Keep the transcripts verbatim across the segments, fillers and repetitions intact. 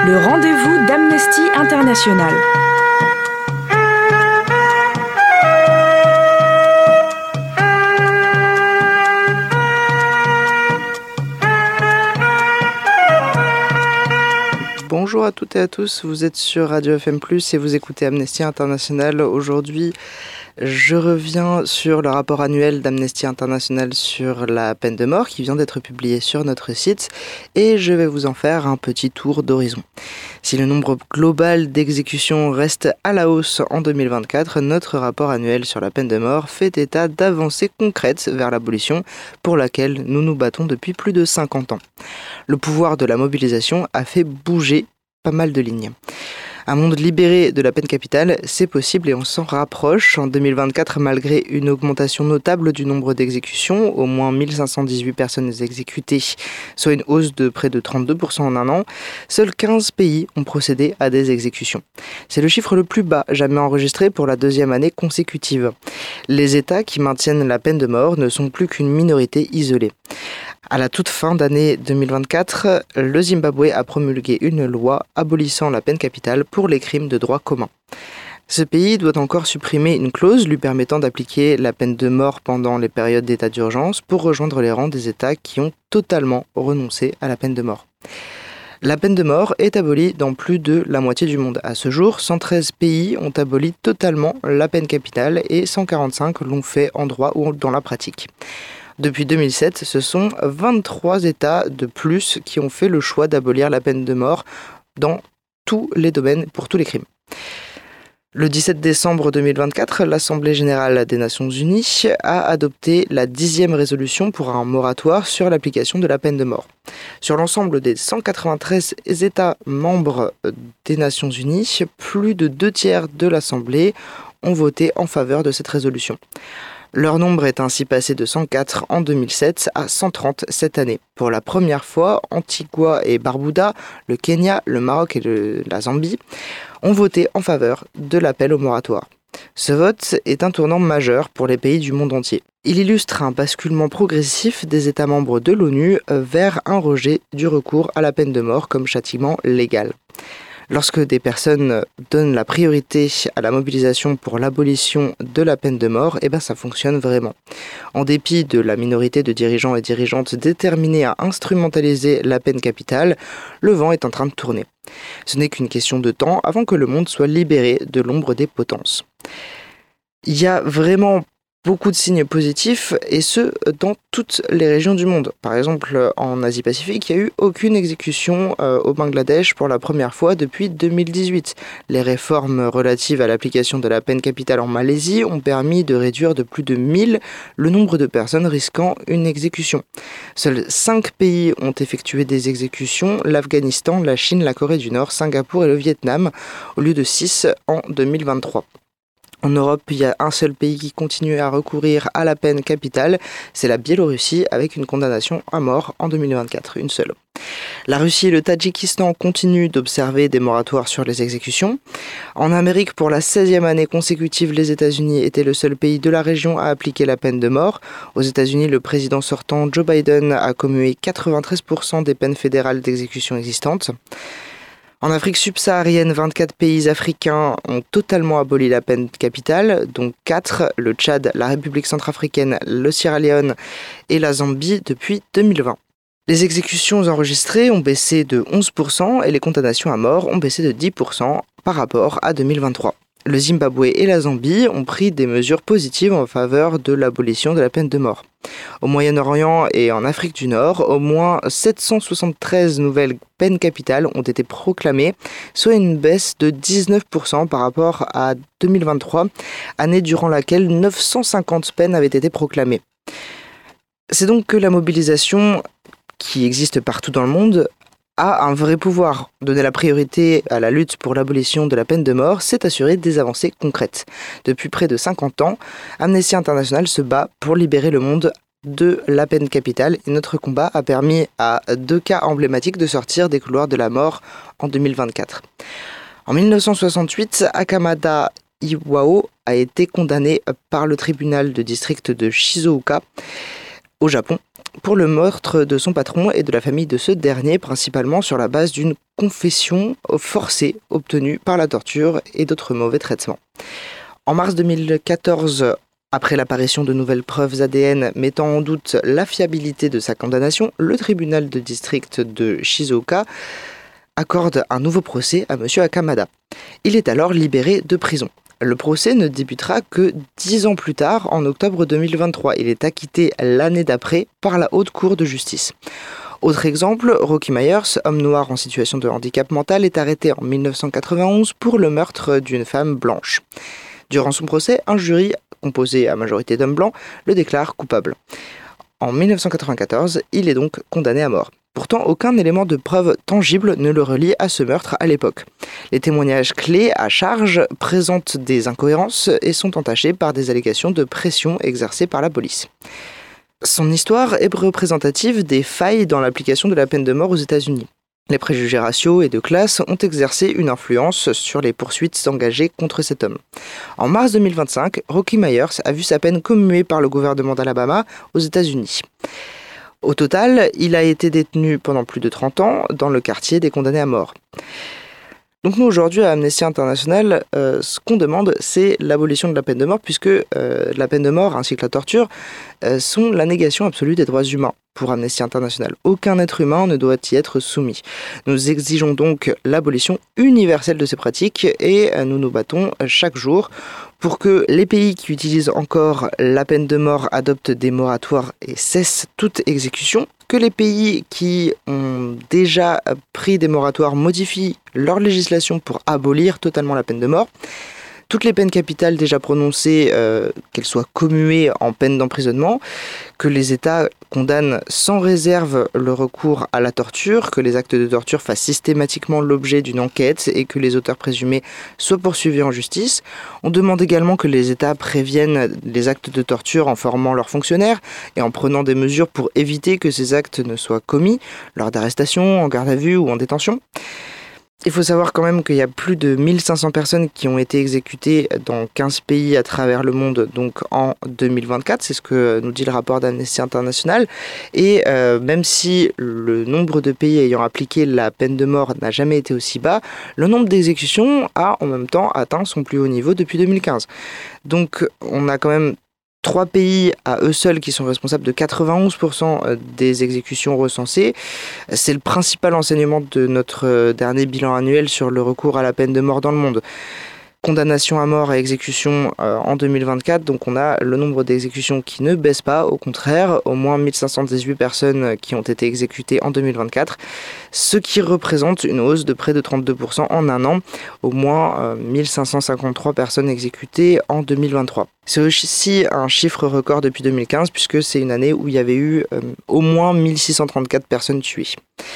Le rendez-vous d'Amnesty International. Bonjour à toutes et à tous, vous êtes sur Radio F M plus, et vous écoutez Amnesty International. Aujourd'hui, je reviens sur le rapport annuel d'Amnesty International sur la peine de mort qui vient d'être publié sur notre site, et je vais vous en faire un petit tour d'horizon. Si le nombre global d'exécutions reste à la hausse en deux mille vingt-quatre, notre rapport annuel sur la peine de mort fait état d'avancées concrètes vers l'abolition pour laquelle nous nous battons depuis plus de cinquante ans. Le pouvoir de la mobilisation a fait bouger pas mal de lignes. Un monde libéré de la peine capitale, c'est possible et on s'en rapproche. En deux mille vingt-quatre, malgré une augmentation notable du nombre d'exécutions, au moins mille cinq cent dix-huit personnes exécutées, soit une hausse de près de trente-deux pour cent en un an, seuls quinze pays ont procédé à des exécutions. C'est le chiffre le plus bas jamais enregistré pour la deuxième année consécutive. Les États qui maintiennent la peine de mort ne sont plus qu'une minorité isolée. À la toute fin d'année deux mille vingt-quatre, le Zimbabwe a promulgué une loi abolissant la peine capitale pour les crimes de droit commun. Ce pays doit encore supprimer une clause lui permettant d'appliquer la peine de mort pendant les périodes d'état d'urgence pour rejoindre les rangs des États qui ont totalement renoncé à la peine de mort. La peine de mort est abolie dans plus de la moitié du monde. À ce jour, cent treize pays ont aboli totalement la peine capitale et cent quarante-cinq l'ont fait en droit ou dans la pratique. Depuis deux mille sept, ce sont vingt-trois États de plus qui ont fait le choix d'abolir la peine de mort dans tous les domaines pour tous les crimes. Le dix-sept décembre deux mille vingt-quatre, l'Assemblée générale des Nations unies a adopté la dixième résolution pour un moratoire sur l'application de la peine de mort. Sur l'ensemble des cent quatre-vingt-treize États membres des Nations unies, plus de deux tiers de l'Assemblée ont voté en faveur de cette résolution. Leur nombre est ainsi passé de cent quatre en deux mille sept à cent trente cette année. Pour la première fois, Antigua et Barbuda, le Kenya, le Maroc et le, la Zambie ont voté en faveur de l'appel au moratoire. Ce vote est un tournant majeur pour les pays du monde entier. Il illustre un basculement progressif des États membres de l'ONU vers un rejet du recours à la peine de mort comme châtiment légal. Lorsque des personnes donnent la priorité à la mobilisation pour l'abolition de la peine de mort, eh ben ça fonctionne vraiment. En dépit de la minorité de dirigeants et dirigeantes déterminés à instrumentaliser la peine capitale, le vent est en train de tourner. Ce n'est qu'une question de temps avant que le monde soit libéré de l'ombre des potences. Il y a vraiment beaucoup de signes positifs, et ce, dans toutes les régions du monde. Par exemple, en Asie-Pacifique, il n'y a eu aucune exécution euh, au Bangladesh pour la première fois depuis deux mille dix-huit. Les réformes relatives à l'application de la peine capitale en Malaisie ont permis de réduire de plus de mille le nombre de personnes risquant une exécution. Seuls cinq pays ont effectué des exécutions, l'Afghanistan, la Chine, la Corée du Nord, Singapour et le Vietnam, au lieu de six en deux mille vingt-trois. En Europe, il y a un seul pays qui continue à recourir à la peine capitale, c'est la Biélorussie, avec une condamnation à mort en deux mille vingt-quatre, une seule. La Russie et le Tadjikistan continuent d'observer des moratoires sur les exécutions. En Amérique, pour la seizième année consécutive, les États-Unis étaient le seul pays de la région à appliquer la peine de mort. Aux États-Unis, le président sortant Joe Biden a commué quatre-vingt-treize pour cent des peines fédérales d'exécution existantes. En Afrique subsaharienne, vingt-quatre pays africains ont totalement aboli la peine capitale, dont quatre, le Tchad, la République centrafricaine, le Sierra Leone et la Zambie depuis deux mille vingt. Les exécutions enregistrées ont baissé de onze pour cent et les condamnations à mort ont baissé de dix pour cent par rapport à deux mille vingt-trois. Le Zimbabwe et la Zambie ont pris des mesures positives en faveur de l'abolition de la peine de mort. Au Moyen-Orient et en Afrique du Nord, au moins sept cent soixante-treize nouvelles peines capitales ont été proclamées, soit une baisse de dix-neuf pour cent par rapport à deux mille vingt-trois, année durant laquelle neuf cent cinquante peines avaient été proclamées. C'est donc que la mobilisation, qui existe partout dans le monde, a un vrai pouvoir. Donner la priorité à la lutte pour l'abolition de la peine de mort, c'est assurer des avancées concrètes. Depuis près de cinquante ans, Amnesty International se bat pour libérer le monde de la peine capitale, et notre combat a permis à deux cas emblématiques de sortir des couloirs de la mort en deux mille vingt-quatre. En dix-neuf cent soixante-huit, Akamada Iwao a été condamné par le tribunal de district de Shizuoka au Japon, pour le meurtre de son patron et de la famille de ce dernier, principalement sur la base d'une confession forcée obtenue par la torture et d'autres mauvais traitements. En mars deux mille quatorze, après l'apparition de nouvelles preuves A D N mettant en doute la fiabilité de sa condamnation, le tribunal de district de Shizuoka accorde un nouveau procès à M. Akamada. Il est alors libéré de prison. Le procès ne débutera que dix ans plus tard, en octobre deux mille vingt-trois. Il est acquitté l'année d'après par la Haute Cour de justice. Autre exemple, Rocky Myers, homme noir en situation de handicap mental, est arrêté en mille neuf cent quatre-vingt-onze pour le meurtre d'une femme blanche. Durant son procès, un jury, composé à majorité d'hommes blancs, le déclare coupable. En mille neuf cent quatre-vingt-quatorze, il est donc condamné à mort. Pourtant, aucun élément de preuve tangible ne le relie à ce meurtre à l'époque. Les témoignages clés à charge présentent des incohérences et sont entachés par des allégations de pression exercées par la police. Son histoire est représentative des failles dans l'application de la peine de mort aux États-Unis. Les préjugés raciaux et de classe ont exercé une influence sur les poursuites engagées contre cet homme. En mars deux mille vingt-cinq, Rocky Myers a vu sa peine commuée par le gouvernement d'Alabama aux États-Unis. Au total, il a été détenu pendant plus de trente ans dans le quartier des condamnés à mort. Donc nous, aujourd'hui, à Amnesty International, euh, ce qu'on demande, c'est l'abolition de la peine de mort, puisque euh, la peine de mort ainsi que la torture euh, sont la négation absolue des droits humains pour Amnesty International. Aucun être humain ne doit y être soumis. Nous exigeons donc l'abolition universelle de ces pratiques et euh, nous nous battons chaque jour pour que les pays qui utilisent encore la peine de mort adoptent des moratoires et cessent toute exécution, que les pays qui ont déjà pris des moratoires modifient leur législation pour abolir totalement la peine de mort. Toutes les peines capitales déjà prononcées, euh, qu'elles soient commuées en peine d'emprisonnement, que les États condamnent sans réserve le recours à la torture, que les actes de torture fassent systématiquement l'objet d'une enquête et que les auteurs présumés soient poursuivis en justice. On demande également que les États préviennent les actes de torture en formant leurs fonctionnaires et en prenant des mesures pour éviter que ces actes ne soient commis lors d'arrestations, en garde à vue ou en détention. Il faut savoir quand même qu'il y a plus de mille cinq cents personnes qui ont été exécutées dans quinze pays à travers le monde, donc en deux mille vingt-quatre, c'est ce que nous dit le rapport d'Amnesty International. Et euh, même si le nombre de pays ayant appliqué la peine de mort n'a jamais été aussi bas, le nombre d'exécutions a en même temps atteint son plus haut niveau depuis deux mille quinze. Donc on a quand même trois pays à eux seuls qui sont responsables de quatre-vingt-onze pour cent des exécutions recensées. C'est le principal enseignement de notre dernier bilan annuel sur le recours à la peine de mort dans le monde. Condamnation à mort et exécution euh, en deux mille vingt-quatre, donc on a le nombre d'exécutions qui ne baisse pas, au contraire, au moins mille cinq cent dix-huit personnes qui ont été exécutées en deux mille vingt-quatre, ce qui représente une hausse de près de trente-deux pour cent en un an, au moins euh, mille cinq cent cinquante-trois personnes exécutées en deux mille vingt-trois. C'est aussi un chiffre record depuis deux mille quinze, puisque c'est une année où il y avait eu euh, au moins mille six cent trente-quatre personnes tuées.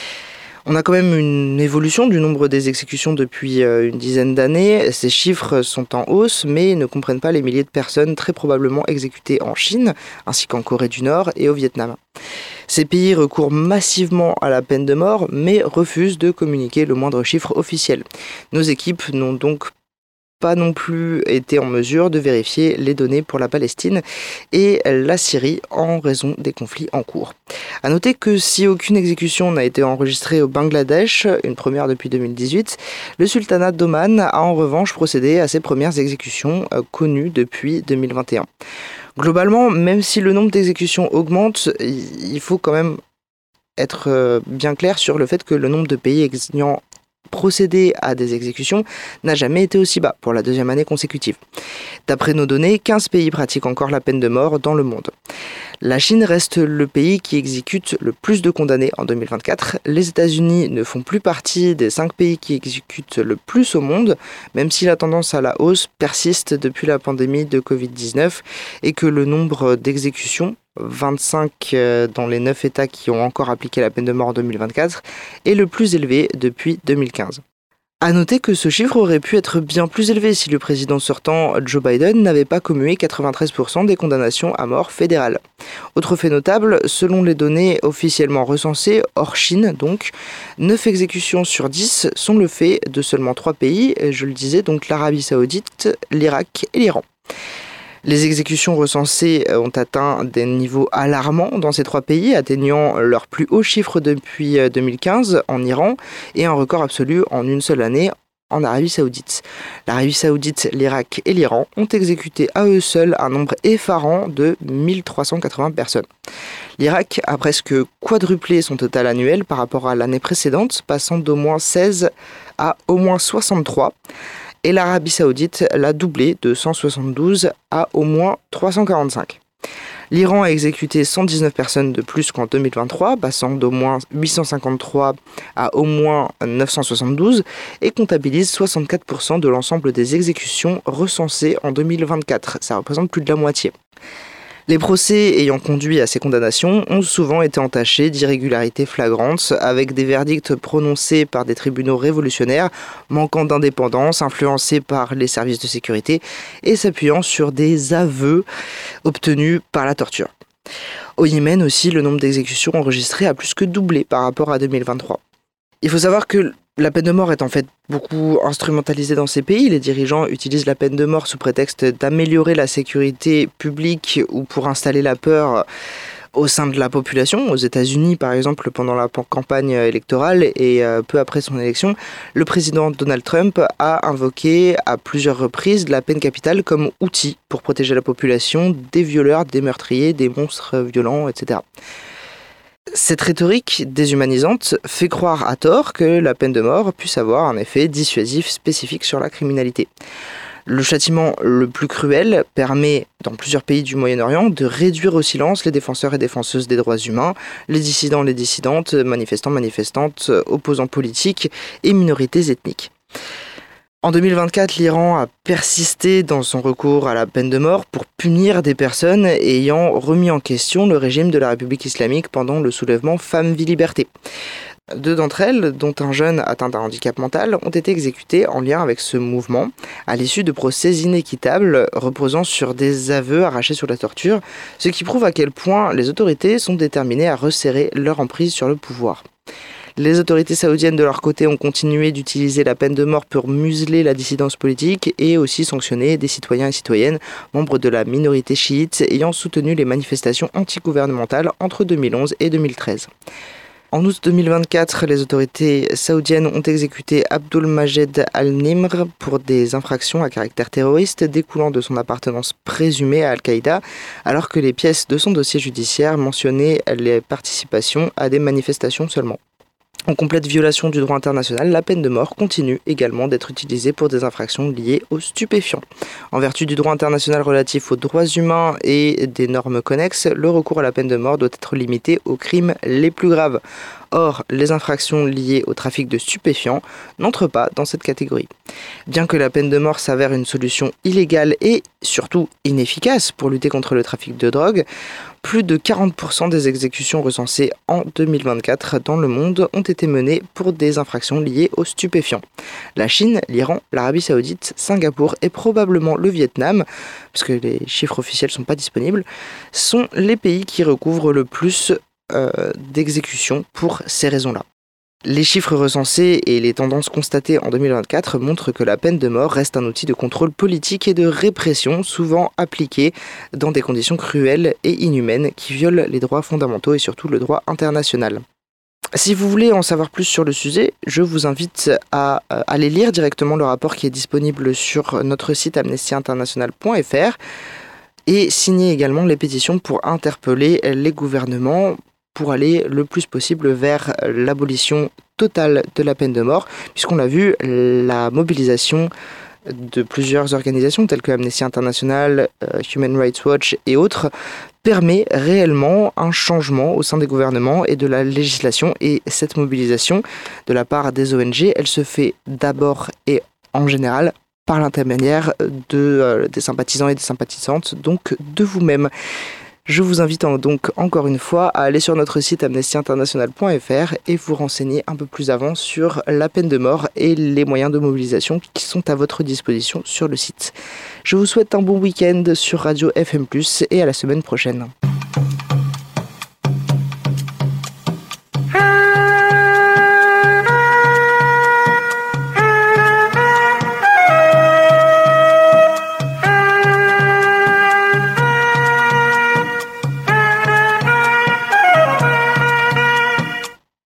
On a quand même une évolution du nombre des exécutions depuis une dizaine d'années. Ces chiffres sont en hausse, mais ne comprennent pas les milliers de personnes très probablement exécutées en Chine, ainsi qu'en Corée du Nord et au Vietnam. Ces pays recourent massivement à la peine de mort, mais refusent de communiquer le moindre chiffre officiel. Nos équipes n'ont donc pas non plus été en mesure de vérifier les données pour la Palestine et la Syrie en raison des conflits en cours. A noter que si aucune exécution n'a été enregistrée au Bangladesh, une première depuis deux mille dix-huit, le sultanat d'Oman a en revanche procédé à ses premières exécutions euh, connues depuis deux mille vingt et un. Globalement, même si le nombre d'exécutions augmente, il faut quand même être bien clair sur le fait que le nombre de pays ayant procéder à des exécutions n'a jamais été aussi bas pour la deuxième année consécutive. D'après nos données, quinze pays pratiquent encore la peine de mort dans le monde. La Chine reste le pays qui exécute le plus de condamnés en deux mille vingt-quatre. Les États-Unis ne font plus partie des cinq pays qui exécutent le plus au monde, même si la tendance à la hausse persiste depuis la pandémie de covid dix-neuf et que le nombre d'exécutions, vingt-cinq dans les neuf États qui ont encore appliqué la peine de mort en deux mille vingt-quatre, est le plus élevé depuis deux mille quinze. À noter que ce chiffre aurait pu être bien plus élevé si le président sortant Joe Biden n'avait pas commué quatre-vingt-treize pour cent des condamnations à mort fédérales. Autre fait notable, selon les données officiellement recensées, hors Chine donc, neuf exécutions sur dix sont le fait de seulement trois pays, je le disais, donc l'Arabie Saoudite, l'Irak et l'Iran. Les exécutions recensées ont atteint des niveaux alarmants dans ces trois pays, atteignant leur plus haut chiffre depuis deux mille quinze en Iran et un record absolu en une seule année en Arabie Saoudite. L'Arabie Saoudite, l'Irak et l'Iran ont exécuté à eux seuls un nombre effarant de mille trois cent quatre-vingts personnes. L'Irak a presque quadruplé son total annuel par rapport à l'année précédente, passant d'au moins seize à au moins soixante-trois. Et l'Arabie Saoudite l'a doublé de cent soixante-douze à au moins trois cent quarante-cinq. L'Iran a exécuté cent dix-neuf personnes de plus qu'en deux mille vingt-trois, passant d'au moins huit cent cinquante-trois à au moins neuf cent soixante-douze et comptabilise soixante-quatre pour cent de l'ensemble des exécutions recensées en deux mille vingt-quatre. Ça représente plus de la moitié. Les procès ayant conduit à ces condamnations ont souvent été entachés d'irrégularités flagrantes, avec des verdicts prononcés par des tribunaux révolutionnaires, manquant d'indépendance, influencés par les services de sécurité et s'appuyant sur des aveux obtenus par la torture. Au Yémen aussi, le nombre d'exécutions enregistrées a plus que doublé par rapport à deux mille vingt-trois. Il faut savoir que la peine de mort est en fait beaucoup instrumentalisée dans ces pays. Les dirigeants utilisent la peine de mort sous prétexte d'améliorer la sécurité publique ou pour installer la peur au sein de la population. Aux États-Unis, par exemple, pendant la campagne électorale et peu après son élection, le président Donald Trump a invoqué à plusieurs reprises la peine capitale comme outil pour protéger la population des violeurs, des meurtriers, des monstres violents, et cetera. Cette rhétorique déshumanisante fait croire à tort que la peine de mort puisse avoir un effet dissuasif spécifique sur la criminalité. Le châtiment le plus cruel permet, dans plusieurs pays du Moyen-Orient, de réduire au silence les défenseurs et défenseuses des droits humains, les dissidents, les dissidentes, manifestants, manifestantes, opposants politiques et minorités ethniques. En deux mille vingt-quatre, l'Iran a persisté dans son recours à la peine de mort pour punir des personnes ayant remis en question le régime de la République islamique pendant le soulèvement Femmes-Vie-Liberté. Deux d'entre elles, dont un jeune atteint d'un handicap mental, ont été exécutées en lien avec ce mouvement, à l'issue de procès inéquitables reposant sur des aveux arrachés sur la torture, ce qui prouve à quel point les autorités sont déterminées à resserrer leur emprise sur le pouvoir. Les autorités saoudiennes, de leur côté, ont continué d'utiliser la peine de mort pour museler la dissidence politique et aussi sanctionner des citoyens et citoyennes, membres de la minorité chiite, ayant soutenu les manifestations antigouvernementales entre deux mille onze et deux mille treize. En août deux mille vingt-quatre, les autorités saoudiennes ont exécuté Abdul Majed Al-Nimr pour des infractions à caractère terroriste découlant de son appartenance présumée à Al-Qaïda, alors que les pièces de son dossier judiciaire mentionnaient les participations à des manifestations seulement. En complète violation du droit international, la peine de mort continue également d'être utilisée pour des infractions liées aux stupéfiants. En vertu du droit international relatif aux droits humains et des normes connexes, le recours à la peine de mort doit être limité aux crimes les plus graves. Or, les infractions liées au trafic de stupéfiants n'entrent pas dans cette catégorie. Bien que la peine de mort s'avère une solution illégale et surtout inefficace pour lutter contre le trafic de drogue, plus de quarante pour cent des exécutions recensées en deux mille vingt-quatre dans le monde ont été menées pour des infractions liées aux stupéfiants. La Chine, l'Iran, l'Arabie Saoudite, Singapour et probablement le Vietnam, parce que les chiffres officiels ne sont pas disponibles, sont les pays qui recouvrent le plus euh, d'exécutions pour ces raisons-là. Les chiffres recensés et les tendances constatées en deux mille vingt-quatre montrent que la peine de mort reste un outil de contrôle politique et de répression souvent appliqué dans des conditions cruelles et inhumaines qui violent les droits fondamentaux et surtout le droit international. Si vous voulez en savoir plus sur le sujet, je vous invite à aller lire directement le rapport qui est disponible sur notre site amnesty international point f r et signer également les pétitions pour interpeller les gouvernements pour aller le plus possible vers l'abolition totale de la peine de mort, puisqu'on l'a vu, la mobilisation de plusieurs organisations telles que Amnesty International, Human Rights Watch et autres permet réellement un changement au sein des gouvernements et de la législation. Et cette mobilisation de la part des O N G, elle se fait d'abord et en général par l'intermédiaire de, euh, des sympathisants et des sympathisantes, donc de vous-même. Je vous invite donc encore une fois à aller sur notre site amnesty international point f r et vous renseigner un peu plus avant sur la peine de mort et les moyens de mobilisation qui sont à votre disposition sur le site. Je vous souhaite un bon week-end sur Radio F M plus, et à la semaine prochaine.